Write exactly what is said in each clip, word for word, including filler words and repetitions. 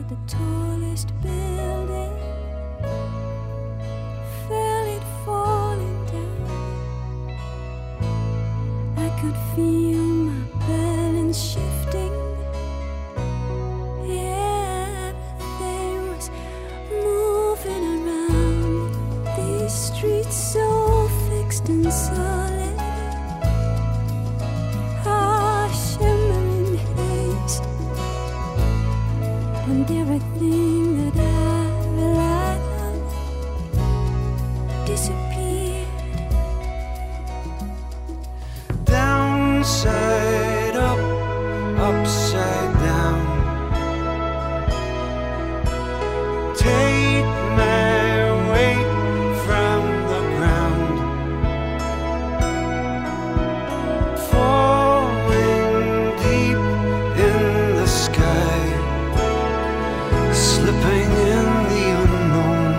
the tallest building, felt it falling down. I could feel my balance shifting. Everything was moving around. These streets so fixed and solid, ah, shimmering haze, and everything that I relied on disappeared. Downside up, upside down. Take my weight from the ground, falling deep in the sky, slipping in the unknown.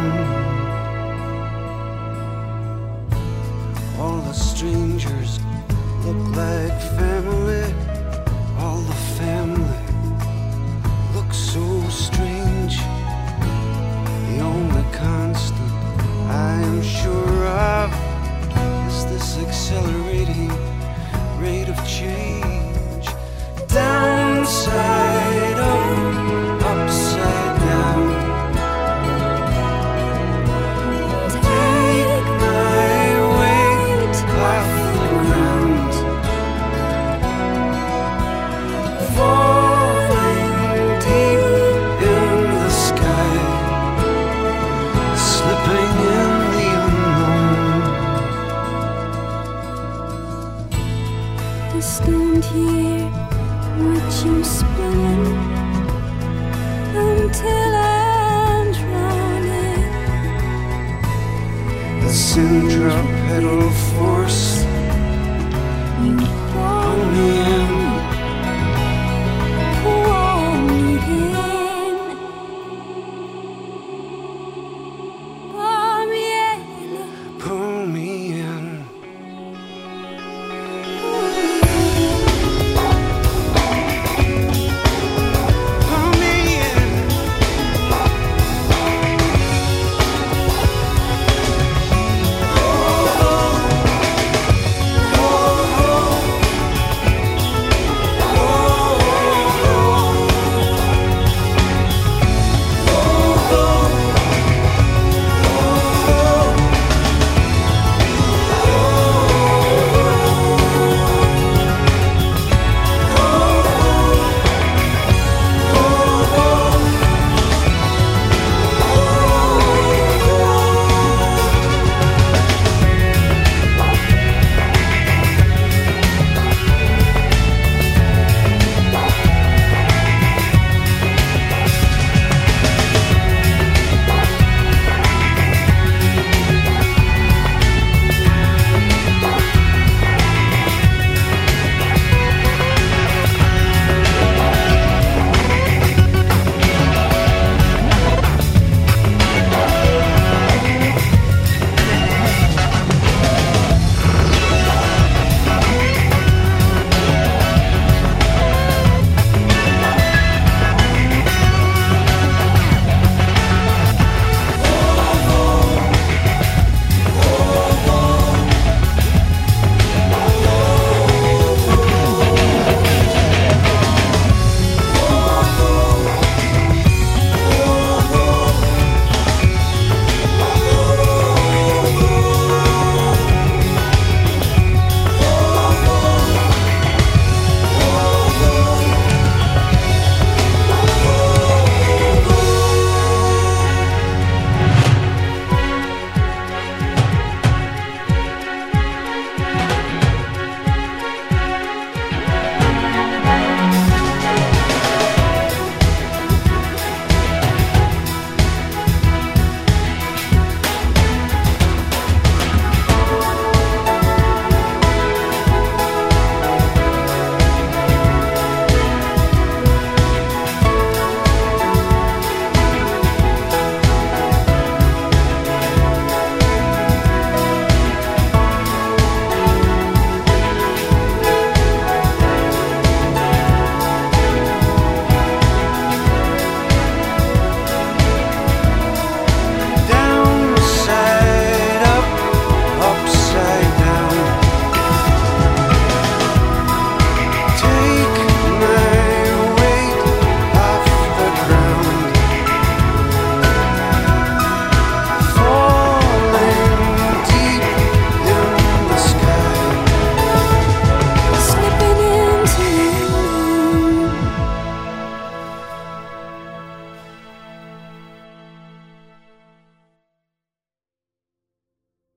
All the strangers look like family. All the family looks so strange. The only constant I am sure of is this accelerating rate of change. Downside up, upside down. Take my weight off the ground, falling deep in the sky, slipping in the unknown. I stand here, watch you spinning until I'm drowning. The centripetal force